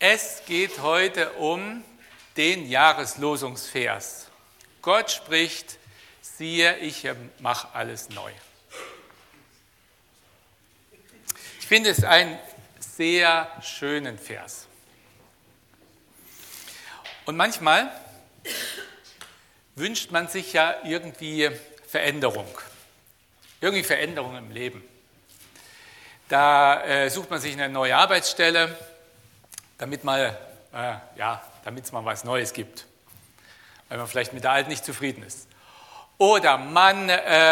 Es geht heute um den Jahreslosungsvers. Gott spricht, siehe, ich mache alles neu. Ich finde es einen sehr schönen Vers. Und manchmal wünscht man sich ja irgendwie Veränderung. Irgendwie Veränderung im Leben. Da sucht man sich eine neue Arbeitsstelle, damit es mal was Neues gibt, weil man vielleicht mit der alten nicht zufrieden ist. Oder man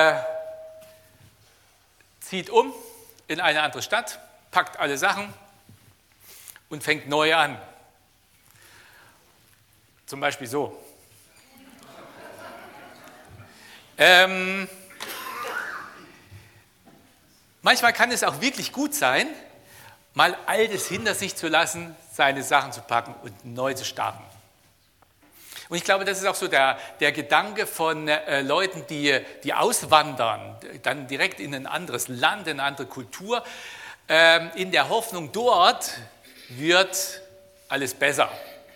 zieht um in eine andere Stadt, packt alle Sachen und fängt neu an. Zum Beispiel so. Manchmal kann es auch wirklich gut sein, mal Altes hinter sich zu lassen, seine Sachen zu packen und neu zu starten. Und ich glaube, das ist auch so der Gedanke von Leuten, die auswandern, dann direkt in ein anderes Land, in eine andere Kultur, in der Hoffnung, dort wird alles besser.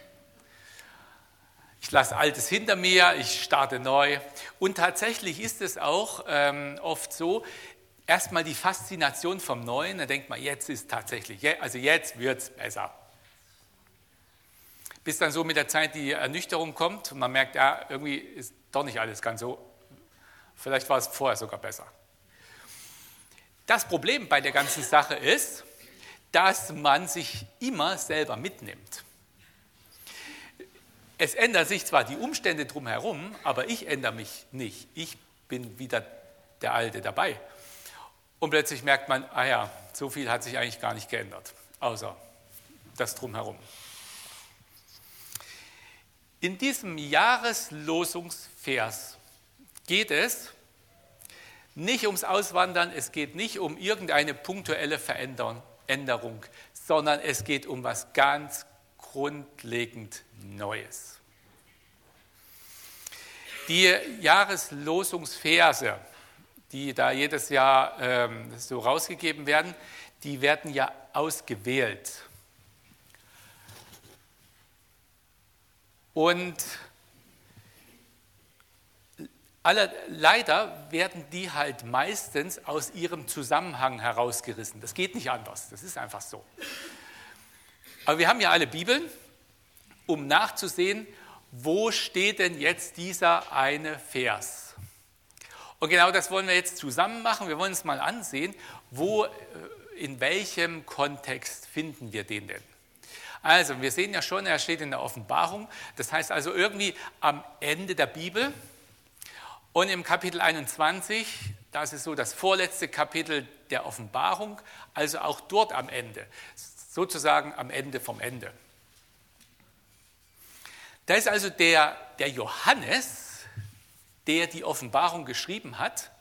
Ich lasse Altes hinter mir, ich starte neu. Und tatsächlich ist es auch oft so, erstmal die Faszination vom Neuen, da denkt man, jetzt ist tatsächlich, also jetzt wird es besser. Bis dann so mit der Zeit die Ernüchterung kommt und man merkt, ja, irgendwie ist doch nicht alles ganz so, vielleicht war es vorher sogar besser. Das Problem bei der ganzen Sache ist, dass man sich immer selber mitnimmt. Es ändern sich zwar die Umstände drumherum, aber ich ändere mich nicht. Ich bin wieder der Alte dabei. Und plötzlich merkt man, so viel hat sich eigentlich gar nicht geändert, außer das Drumherum. In diesem Jahreslosungsvers geht es nicht ums Auswandern, es geht nicht um irgendeine punktuelle Veränderung, sondern es geht um was ganz grundlegend Neues. Die Jahreslosungsverse, die da jedes Jahr so rausgegeben werden, die werden ja ausgewählt. Und leider werden die halt meistens aus ihrem Zusammenhang herausgerissen. Das geht nicht anders, das ist einfach so. Aber wir haben ja alle Bibeln, um nachzusehen, wo steht denn jetzt dieser eine Vers? Und genau das wollen wir jetzt zusammen machen. Wir wollen uns mal ansehen, in welchem Kontext finden wir den denn? Also, wir sehen ja schon, er steht in der Offenbarung. Das heißt also irgendwie am Ende der Bibel. Und im Kapitel 21, das ist so das vorletzte Kapitel der Offenbarung, also auch dort am Ende, sozusagen am Ende vom Ende. Da ist also der Johannes, der die Offenbarung geschrieben hat,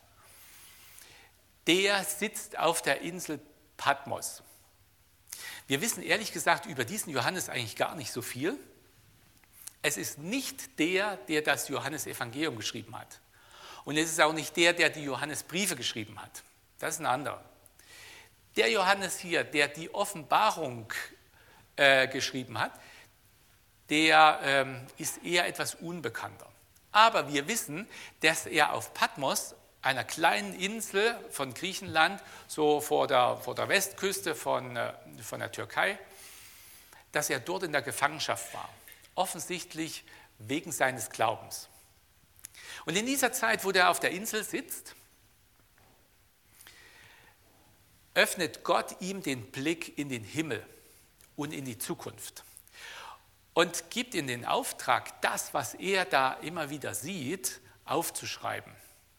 der sitzt auf der Insel Patmos. Wir wissen ehrlich gesagt über diesen Johannes eigentlich gar nicht so viel. Es ist nicht der das Johannesevangelium geschrieben hat. Und es ist auch nicht der die Johannesbriefe geschrieben hat. Das ist ein anderer. Der Johannes hier, der die Offenbarung geschrieben hat, der ist eher etwas unbekannter. Aber wir wissen, dass er auf Patmos, einer kleinen Insel von Griechenland, so vor der Westküste von der Türkei, dass er dort in der Gefangenschaft war. Offensichtlich wegen seines Glaubens. Und in dieser Zeit, wo er auf der Insel sitzt, öffnet Gott ihm den Blick in den Himmel und in die Zukunft. Und gibt ihm den Auftrag, das, was er da immer wieder sieht, aufzuschreiben.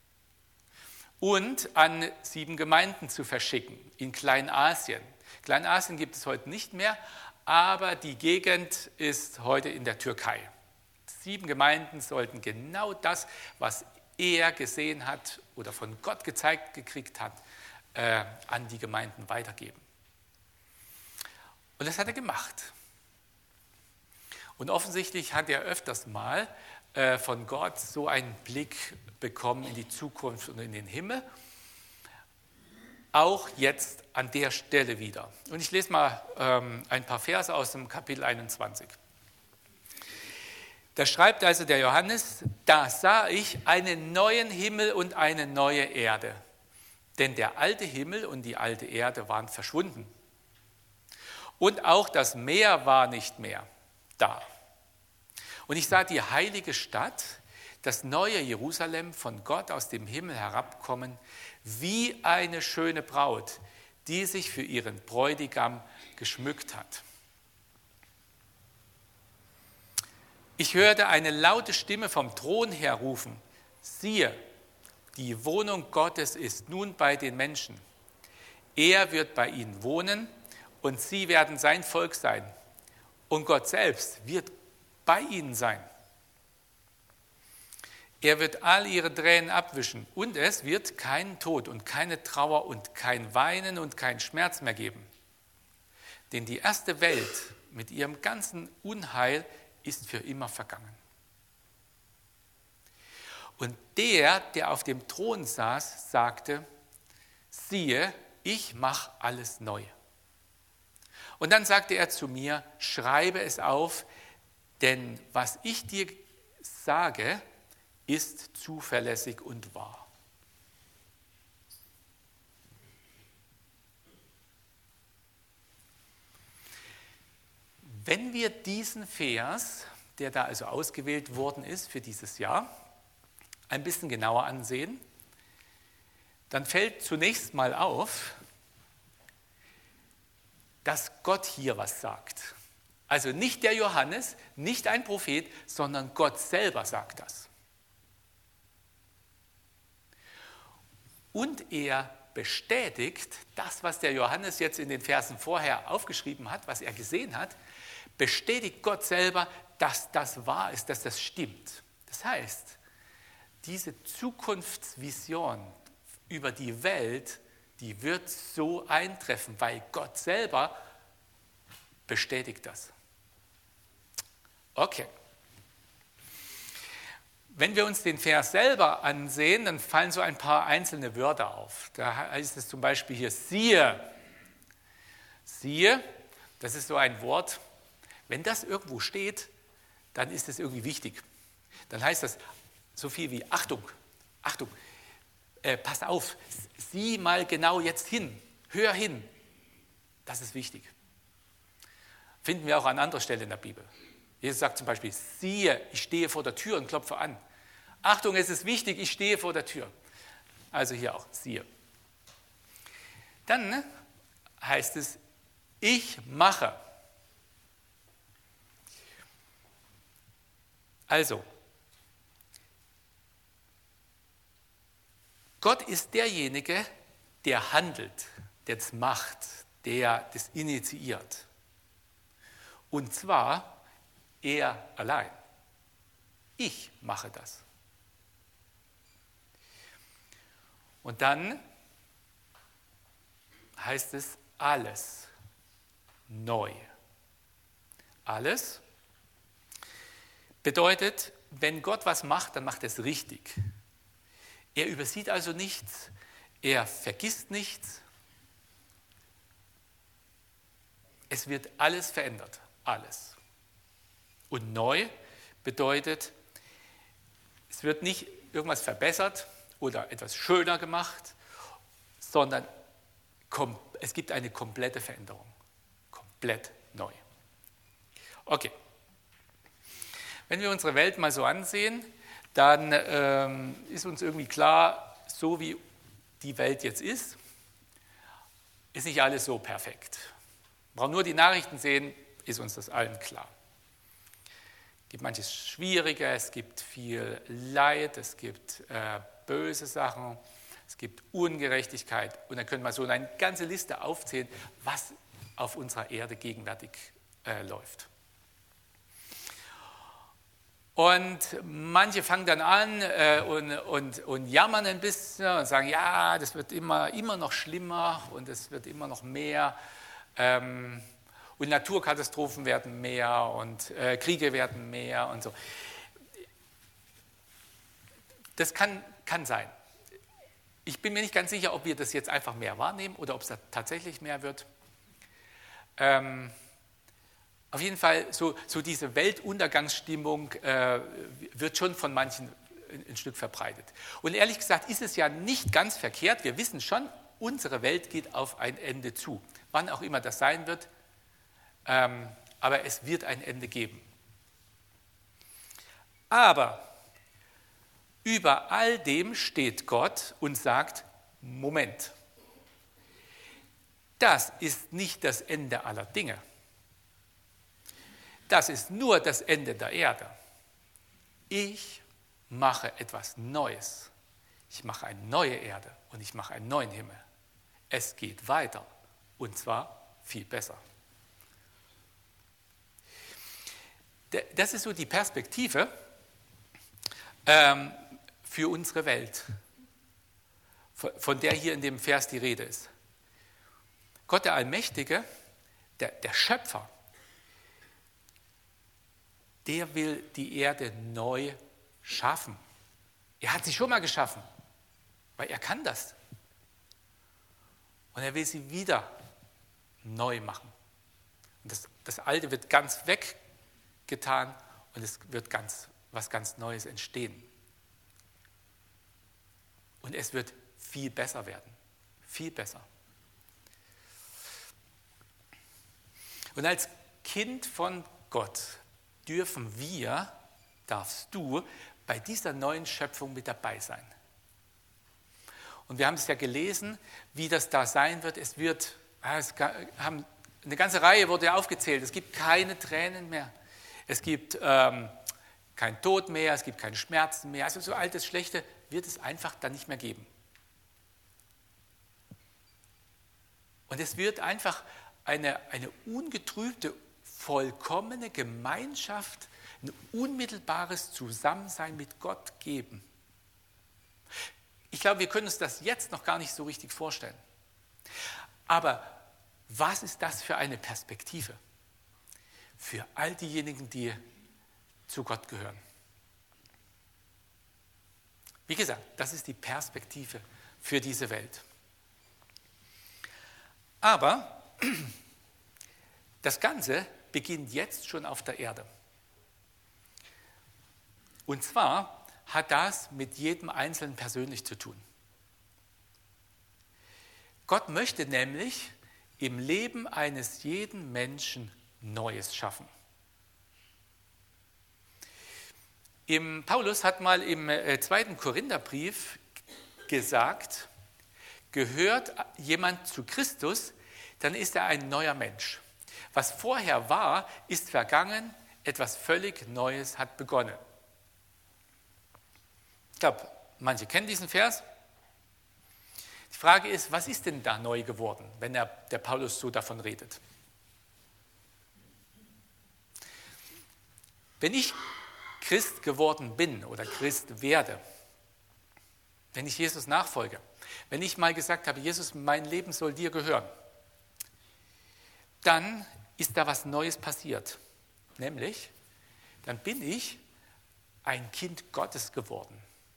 Und an 7 Gemeinden zu verschicken in Kleinasien. Kleinasien gibt es heute nicht mehr, aber die Gegend ist heute in der Türkei. 7 Gemeinden sollten genau das, was er gesehen hat oder von Gott gezeigt gekriegt hat, an die Gemeinden weitergeben. Und das hat er gemacht. Und offensichtlich hat er öfters mal von Gott so einen Blick bekommen in die Zukunft und in den Himmel. auch jetzt an der Stelle wieder. Und ich lese mal ein paar Verse aus dem Kapitel 21. Da schreibt also der Johannes: Da sah ich einen neuen Himmel und eine neue Erde. Denn der alte Himmel und die alte Erde waren verschwunden. Und auch das Meer war nicht mehr da. Und ich sah die heilige Stadt, das neue Jerusalem, von Gott aus dem Himmel herabkommen, wie eine schöne Braut, die sich für ihren Bräutigam geschmückt hat. Ich hörte eine laute Stimme vom Thron her rufen: Siehe, die Wohnung Gottes ist nun bei den Menschen. Er wird bei ihnen wohnen und sie werden sein Volk sein. Und Gott selbst wird bei ihnen sein. Er wird all ihre Tränen abwischen und es wird keinen Tod und keine Trauer und kein Weinen und kein Schmerz mehr geben. Denn die erste Welt mit ihrem ganzen Unheil ist für immer vergangen. Und der auf dem Thron saß, sagte: Siehe, ich mache alles neu. Und dann sagte er zu mir: Schreibe es auf, denn was ich dir sage, ist zuverlässig und wahr. Wenn wir diesen Vers, der da also ausgewählt worden ist für dieses Jahr, ein bisschen genauer ansehen, dann fällt zunächst mal auf, dass Gott hier was sagt. Also nicht der Johannes, nicht ein Prophet, sondern Gott selber sagt das. Und er bestätigt das, was der Johannes jetzt in den Versen vorher aufgeschrieben hat, was er gesehen hat, bestätigt Gott selber, dass das wahr ist, dass das stimmt. Das heißt, diese Zukunftsvision über die Welt, die wird so eintreffen, weil Gott selber bestätigt das. Okay. Wenn wir uns den Vers selber ansehen, dann fallen so ein paar einzelne Wörter auf. Da heißt es zum Beispiel hier: Siehe. Siehe, das ist so ein Wort, wenn das irgendwo steht, dann ist es irgendwie wichtig. Dann heißt das so viel wie: Achtung, Achtung, pass auf, sieh mal genau jetzt hin, hör hin. Das ist wichtig. Finden wir auch an anderer Stelle in der Bibel. Jesus sagt zum Beispiel: Siehe, ich stehe vor der Tür und klopfe an. Achtung, es ist wichtig, ich stehe vor der Tür. Also hier auch: Siehe. Dann heißt es: Ich mache. Also, Gott ist derjenige, der handelt, der das macht, der das initiiert. Und zwar er allein. Ich mache das. Und dann heißt es: alles neu. Alles bedeutet, wenn Gott was macht, dann macht er es richtig. Er übersieht also nichts, er vergisst nichts. Es wird alles verändert, alles. Und neu bedeutet, es wird nicht irgendwas verbessert oder etwas schöner gemacht, sondern es gibt eine komplette Veränderung. Komplett neu. Okay. Wenn wir unsere Welt mal so ansehen, dann ist uns irgendwie klar, so wie die Welt jetzt ist nicht alles so perfekt. Wir brauchen nur die Nachrichten sehen, ist uns das allen klar. Es gibt manches Schwierige, es gibt viel Leid, es gibt böse Sachen, es gibt Ungerechtigkeit. Und dann können wir so eine ganze Liste aufzählen, was auf unserer Erde gegenwärtig läuft. Und manche fangen dann an und jammern ein bisschen und sagen: Ja, das wird immer noch schlimmer und es wird immer noch mehr. Und Naturkatastrophen werden mehr und Kriege werden mehr und so. Das kann sein. Ich bin mir nicht ganz sicher, ob wir das jetzt einfach mehr wahrnehmen oder ob es da tatsächlich mehr wird. Auf jeden Fall, so diese Weltuntergangsstimmung wird schon von manchen ein Stück verbreitet. Und ehrlich gesagt ist es ja nicht ganz verkehrt. Wir wissen schon, unsere Welt geht auf ein Ende zu. Wann auch immer das sein wird, aber es wird ein Ende geben. Aber über all dem steht Gott und sagt, Moment, das ist nicht das Ende aller Dinge. Das ist nur das Ende der Erde. Ich mache etwas Neues. Ich mache eine neue Erde und ich mache einen neuen Himmel. Es geht weiter und zwar viel besser. Das ist so die Perspektive für unsere Welt, von der hier in dem Vers die Rede ist. Gott der Allmächtige, der Schöpfer, der will die Erde neu schaffen. Er hat sie schon mal geschaffen, weil er kann das. Und er will sie wieder neu machen. Und das Alte wird ganz weggetan und es wird was ganz Neues entstehen. Und es wird viel besser werden. Viel besser. Und als Kind von Gott darfst du bei dieser neuen Schöpfung mit dabei sein. Und wir haben es ja gelesen, wie das da sein wird. Eine ganze Reihe wurde ja aufgezählt. Es gibt keine Tränen mehr. Es gibt kein Tod mehr, es gibt keine Schmerzen mehr. Also so altes Schlechte wird es einfach dann nicht mehr geben. Und es wird einfach eine ungetrübte, vollkommene Gemeinschaft, ein unmittelbares Zusammensein mit Gott geben. Ich glaube, wir können uns das jetzt noch gar nicht so richtig vorstellen. Aber was ist das für eine Perspektive für all diejenigen, die zu Gott gehören? Wie gesagt, das ist die Perspektive für diese Welt. Aber das Ganze beginnt jetzt schon auf der Erde. Und zwar hat das mit jedem Einzelnen persönlich zu tun. Gott möchte nämlich im Leben eines jeden Menschen Neues schaffen. Paulus hat mal im 2. Korintherbrief gesagt, gehört jemand zu Christus, dann ist er ein neuer Mensch. Was vorher war, ist vergangen, etwas völlig Neues hat begonnen. Ich glaube, manche kennen diesen Vers. Die Frage ist, was ist denn da neu geworden, wenn der Paulus so davon redet? Wenn ich Christ geworden bin oder Christ werde, wenn ich Jesus nachfolge, wenn ich mal gesagt habe, Jesus, mein Leben soll dir gehören, dann ist da was Neues passiert. Nämlich, dann bin ich ein Kind Gottes geworden.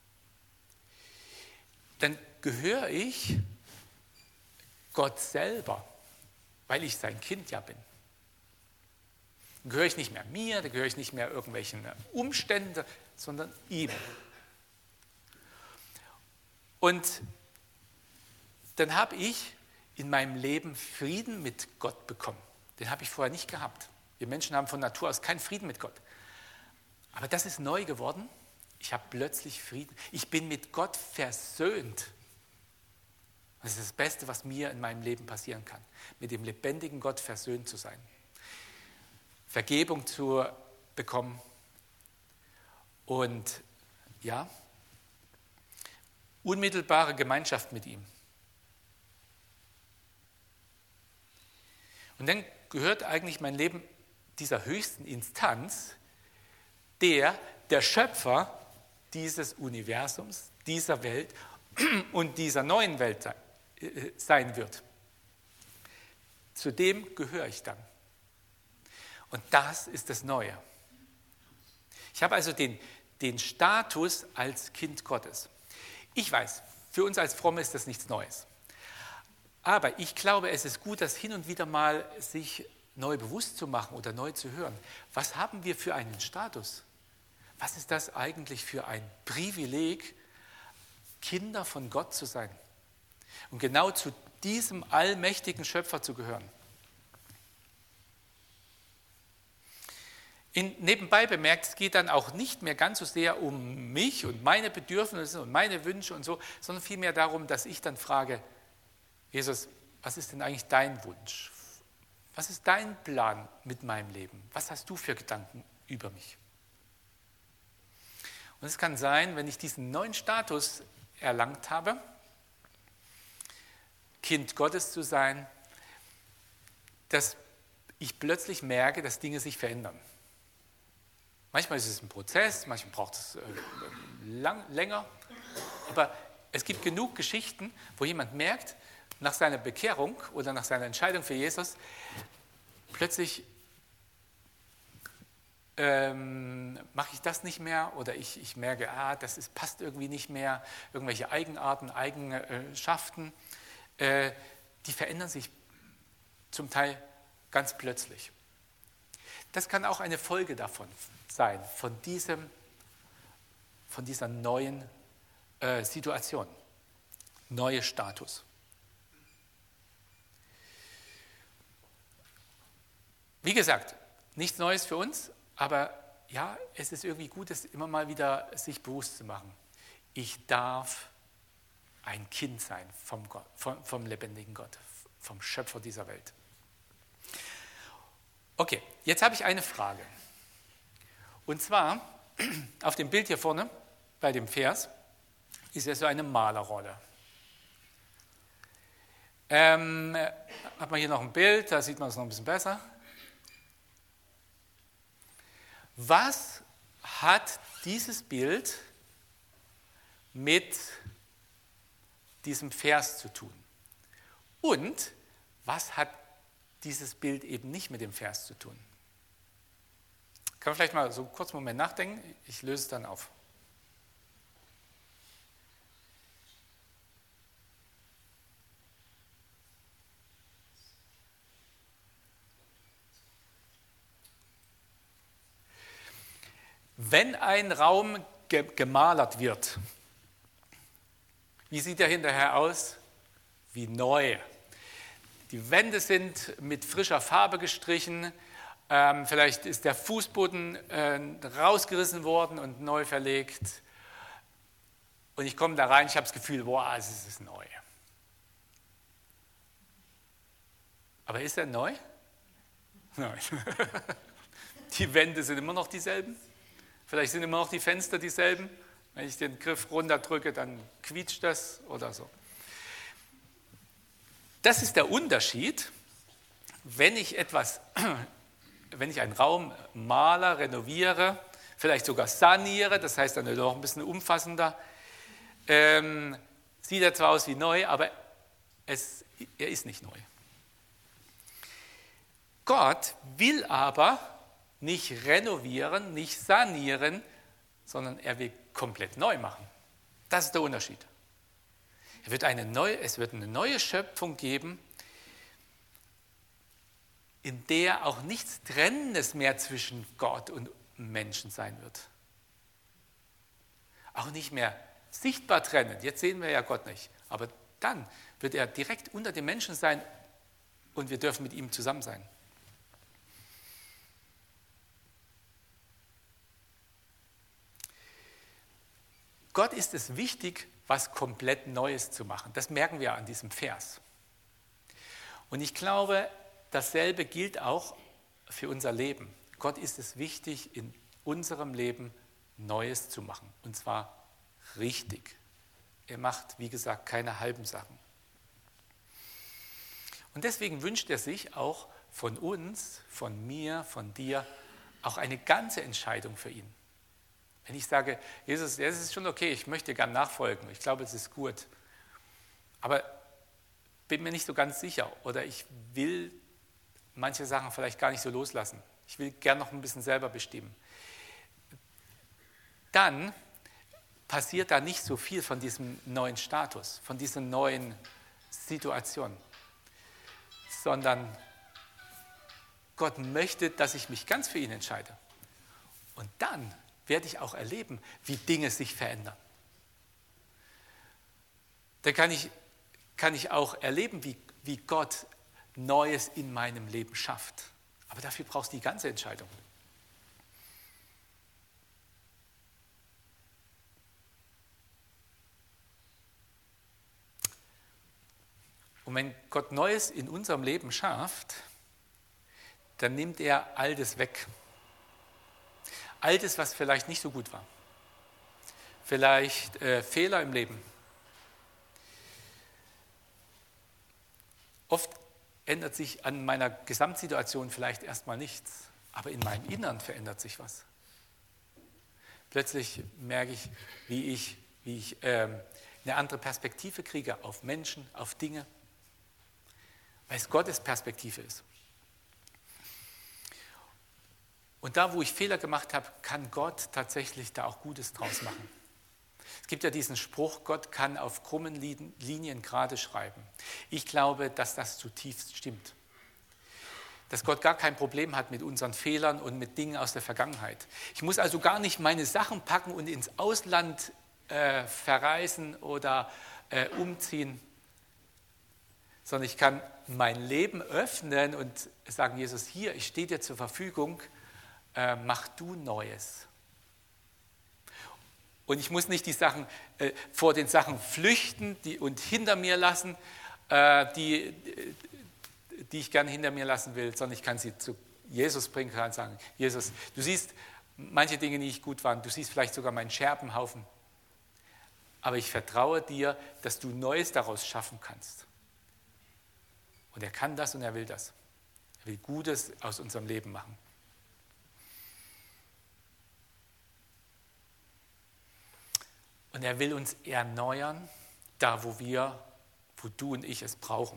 Dann gehöre ich Gott selber, weil ich sein Kind ja bin. Dann gehöre ich nicht mehr mir, dann gehöre ich nicht mehr irgendwelchen Umständen, sondern ihm. Und dann habe ich in meinem Leben Frieden mit Gott bekommen. Den habe ich vorher nicht gehabt. Wir Menschen haben von Natur aus keinen Frieden mit Gott. Aber das ist neu geworden. Ich habe plötzlich Frieden. Ich bin mit Gott versöhnt. Das ist das Beste, was mir in meinem Leben passieren kann. Mit dem lebendigen Gott versöhnt zu sein. Vergebung zu bekommen. Und ja, unmittelbare Gemeinschaft mit ihm. Und dann gehört eigentlich mein Leben dieser höchsten Instanz, der Schöpfer dieses Universums, dieser Welt und dieser neuen Welt sein wird. Zu dem gehöre ich dann. Und das ist das Neue. Ich habe also den Status als Kind Gottes. Ich weiß, für uns als Fromme ist das nichts Neues. Aber ich glaube, es ist gut, das hin und wieder mal sich neu bewusst zu machen oder neu zu hören. Was haben wir für einen Status? Was ist das eigentlich für ein Privileg, Kinder von Gott zu sein und genau zu diesem allmächtigen Schöpfer zu gehören? Nebenbei bemerkt, es geht dann auch nicht mehr ganz so sehr um mich und meine Bedürfnisse und meine Wünsche und so, sondern vielmehr darum, dass ich dann frage, Jesus, was ist denn eigentlich dein Wunsch? Was ist dein Plan mit meinem Leben? Was hast du für Gedanken über mich? Und es kann sein, wenn ich diesen neuen Status erlangt habe, Kind Gottes zu sein, dass ich plötzlich merke, dass Dinge sich verändern. Manchmal ist es ein Prozess, manchmal braucht es länger, aber es gibt genug Geschichten, wo jemand merkt, nach seiner Bekehrung oder nach seiner Entscheidung für Jesus, plötzlich mache ich das nicht mehr oder ich merke, passt irgendwie nicht mehr, irgendwelche Eigenarten, Eigenschaften, die verändern sich zum Teil ganz plötzlich. Das kann auch eine Folge davon sein, von dieser neuen Situation, neue Status. Wie gesagt, nichts Neues für uns, aber ja, es ist irgendwie gut, es immer mal wieder sich bewusst zu machen. Ich darf ein Kind sein vom lebendigen Gott, vom Schöpfer dieser Welt. Okay, jetzt habe ich eine Frage. Und zwar, auf dem Bild hier vorne, bei dem Vers, ist ja so eine Malerrolle. Hat man hier noch ein Bild, da sieht man es noch ein bisschen besser. Was hat dieses Bild mit diesem Vers zu tun? Und was hat dieses Bild eben nicht mit dem Vers zu tun? Kann man vielleicht mal so einen kurzen Moment nachdenken? Ich löse es dann auf. Wenn ein Raum gemalert wird, wie sieht er hinterher aus? Wie neu. Die Wände sind mit frischer Farbe gestrichen, vielleicht ist der Fußboden rausgerissen worden und neu verlegt. Und ich komme da rein, ich habe das Gefühl, boah, es ist neu. Aber ist er neu? Nein. Die Wände sind immer noch dieselben. Vielleicht sind immer noch die Fenster dieselben. Wenn ich den Griff runterdrücke, dann quietscht das oder so. Das ist der Unterschied, wenn ich einen Raum male, renoviere, vielleicht sogar saniere, das heißt dann noch ein bisschen umfassender, sieht er zwar aus wie neu, aber er ist nicht neu. Gott will aber nicht renovieren, nicht sanieren, sondern er will komplett neu machen. Das ist der Unterschied. Es wird eine neue Schöpfung geben, in der auch nichts Trennendes mehr zwischen Gott und Menschen sein wird. Auch nicht mehr sichtbar trennend. Jetzt sehen wir ja Gott nicht. Aber dann wird er direkt unter den Menschen sein und wir dürfen mit ihm zusammen sein. Gott ist es wichtig, was komplett Neues zu machen. Das merken wir an diesem Vers. Und ich glaube, dasselbe gilt auch für unser Leben. Gott ist es wichtig, in unserem Leben Neues zu machen. Und zwar richtig. Er macht, wie gesagt, keine halben Sachen. Und deswegen wünscht er sich auch von uns, von mir, von dir, auch eine ganze Entscheidung für ihn. Wenn ich sage, Jesus, es ist schon okay, ich möchte gern nachfolgen, ich glaube, es ist gut, aber bin mir nicht so ganz sicher oder ich will manche Sachen vielleicht gar nicht so loslassen. Ich will gern noch ein bisschen selber bestimmen. Dann passiert da nicht so viel von diesem neuen Status, von dieser neuen Situation, sondern Gott möchte, dass ich mich ganz für ihn entscheide. Und dann werde ich auch erleben, wie Dinge sich verändern. Dann kann ich auch erleben, wie Gott Neues in meinem Leben schafft. Aber dafür brauchst du die ganze Entscheidung. Und wenn Gott Neues in unserem Leben schafft, dann nimmt er Altes weg. Altes, was vielleicht nicht so gut war. Vielleicht Fehler im Leben. Oft ändert sich an meiner Gesamtsituation vielleicht erstmal nichts, aber in meinem Innern verändert sich was. Plötzlich merke ich, wie ich eine andere Perspektive kriege auf Menschen, auf Dinge, weil es Gottes Perspektive ist. Und da, wo ich Fehler gemacht habe, kann Gott tatsächlich da auch Gutes draus machen. Es gibt ja diesen Spruch, Gott kann auf krummen Linien gerade schreiben. Ich glaube, dass das zutiefst stimmt. Dass Gott gar kein Problem hat mit unseren Fehlern und mit Dingen aus der Vergangenheit. Ich muss also gar nicht meine Sachen packen und ins Ausland verreisen oder umziehen, sondern ich kann mein Leben öffnen und sagen, Jesus, hier, ich stehe dir zur Verfügung, mach du Neues. Und ich muss nicht die Sachen vor den Sachen flüchten und hinter mir lassen, die ich gerne hinter mir lassen will, sondern ich kann sie zu Jesus bringen und sagen, Jesus, du siehst manche Dinge, die nicht gut waren, du siehst vielleicht sogar meinen Scherbenhaufen, aber ich vertraue dir, dass du Neues daraus schaffen kannst. Und er kann das und er will das. Er will Gutes aus unserem Leben machen. Und er will uns erneuern, da wo du und ich es brauchen.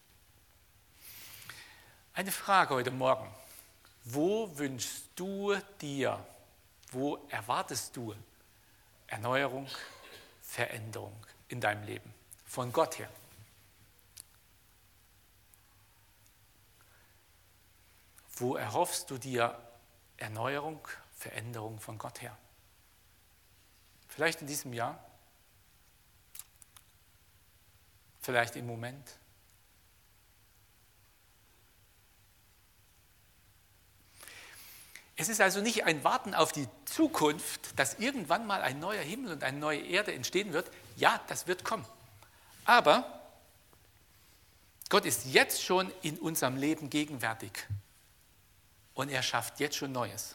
Eine Frage heute Morgen. Wo wünschst du dir, wo erwartest du Erneuerung, Veränderung in deinem Leben? Von Gott her. Wo erhoffst du dir Erneuerung, Veränderung von Gott her? Vielleicht in diesem Jahr, vielleicht im Moment. Es ist also nicht ein Warten auf die Zukunft, dass irgendwann mal ein neuer Himmel und eine neue Erde entstehen wird. Ja, das wird kommen. Aber Gott ist jetzt schon in unserem Leben gegenwärtig und er schafft jetzt schon Neues.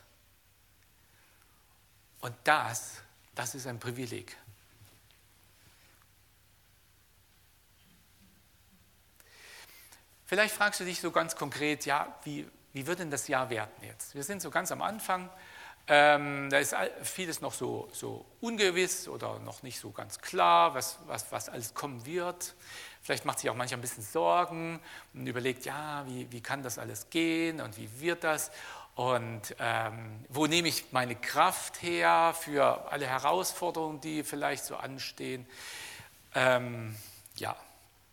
Und das ist ein Privileg. Vielleicht fragst du dich so ganz konkret, ja, wie wird denn das Jahr werden jetzt? Wir sind so ganz am Anfang, da ist vieles noch so ungewiss oder noch nicht so ganz klar, was alles kommen wird. Vielleicht macht sich auch mancher ein bisschen Sorgen und überlegt, ja, wie kann das alles gehen und wie wird das? Und wo nehme ich meine Kraft her für alle Herausforderungen, die vielleicht so anstehen? Ja.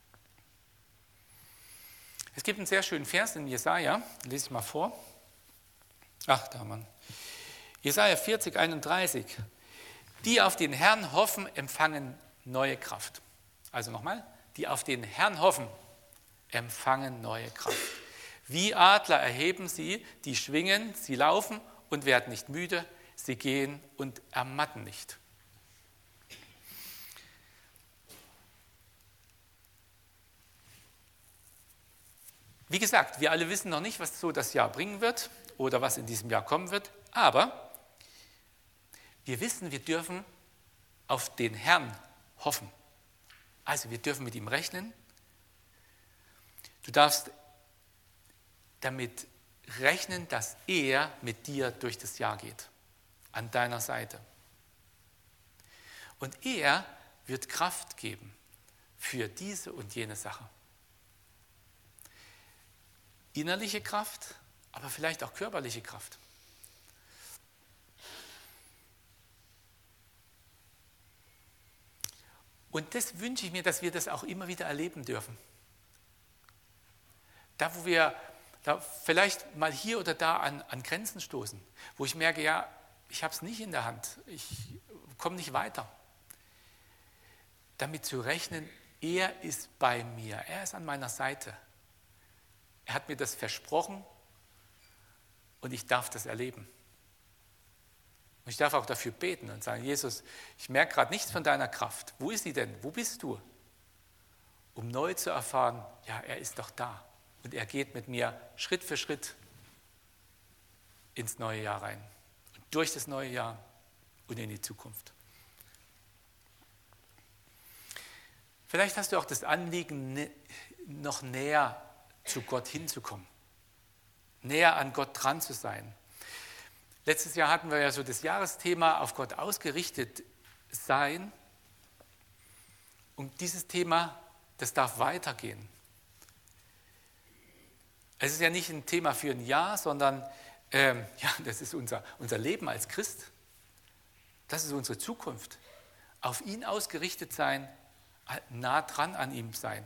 Es gibt einen sehr schönen Vers in Jesaja, den lese ich mal vor. Ach, da Mann. Jesaja 40, 31. Die auf den Herrn hoffen, empfangen neue Kraft. Also nochmal, die auf den Herrn hoffen, empfangen neue Kraft. Wie Adler erheben sie, die schwingen, sie laufen und werden nicht müde, sie gehen und ermatten nicht. Wie gesagt, wir alle wissen noch nicht, was so das Jahr bringen wird oder was in diesem Jahr kommen wird, aber wir wissen, wir dürfen auf den Herrn hoffen. Also wir dürfen mit ihm rechnen. Du darfst damit rechnen, dass er mit dir durch das Jahr geht, an deiner Seite. Und er wird Kraft geben für diese und jene Sache. Innerliche Kraft, aber vielleicht auch körperliche Kraft. Und das wünsche ich mir, dass wir das auch immer wieder erleben dürfen. Da, wo wir da vielleicht mal hier oder da an Grenzen stoßen, wo ich merke, ja, ich habe es nicht in der Hand, ich komme nicht weiter. Damit zu rechnen, er ist bei mir, er ist an meiner Seite. Er hat mir das versprochen und ich darf das erleben. Und ich darf auch dafür beten und sagen, Jesus, ich merke gerade nichts von deiner Kraft. Wo ist sie denn? Wo bist du? Um neu zu erfahren, ja, er ist doch da. Und er geht mit mir Schritt für Schritt ins neue Jahr rein. Und durch das neue Jahr und in die Zukunft. Vielleicht hast du auch das Anliegen, noch näher zu Gott hinzukommen. Näher an Gott dran zu sein. Letztes Jahr hatten wir ja so das Jahresthema auf Gott ausgerichtet sein. Und dieses Thema, das darf weitergehen. Es ist ja nicht ein Thema für ein Jahr, sondern das ist unser Leben als Christ. Das ist unsere Zukunft. Auf ihn ausgerichtet sein, nah dran an ihm sein.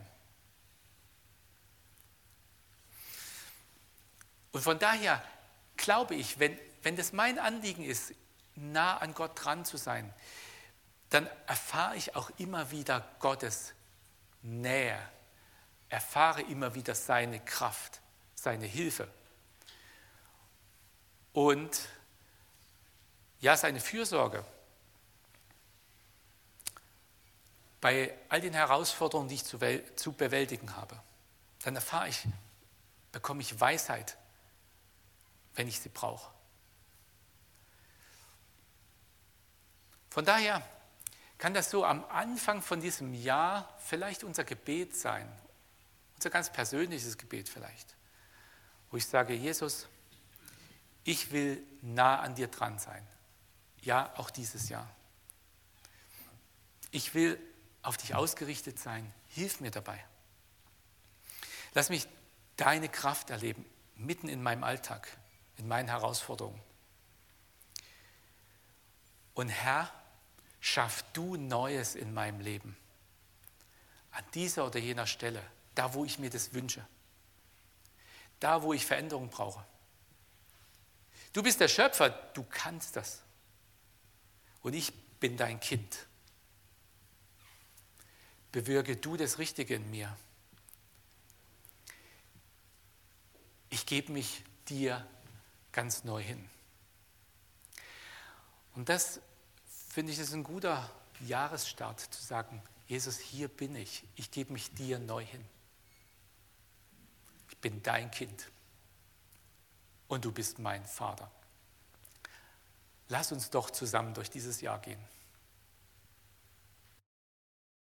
Und von daher glaube ich, wenn das mein Anliegen ist, nah an Gott dran zu sein, dann erfahre ich auch immer wieder Gottes Nähe, erfahre immer wieder seine Kraft, seine Hilfe und ja, seine Fürsorge. Bei all den Herausforderungen, die ich zu bewältigen habe, dann bekomme ich Weisheit, wenn ich sie brauche. Von daher kann das so am Anfang von diesem Jahr vielleicht unser Gebet sein, unser ganz persönliches Gebet vielleicht, wo ich sage, Jesus, ich will nah an dir dran sein, ja, auch dieses Jahr. Ich will auf dich ausgerichtet sein, hilf mir dabei. Lass mich deine Kraft erleben, mitten in meinem Alltag, in meinen Herausforderungen. Und Herr, schaff du Neues in meinem Leben. An dieser oder jener Stelle, da wo ich mir das wünsche. Da wo ich Veränderung brauche. Du bist der Schöpfer, du kannst das. Und ich bin dein Kind. Bewirke du das Richtige in mir. Ich gebe mich dir ganz neu hin. Und das finde ich, ist ein guter Jahresstart, zu sagen, Jesus, hier bin ich gebe mich dir neu hin. Ich bin dein Kind und du bist mein Vater. Lass uns doch zusammen durch dieses Jahr gehen.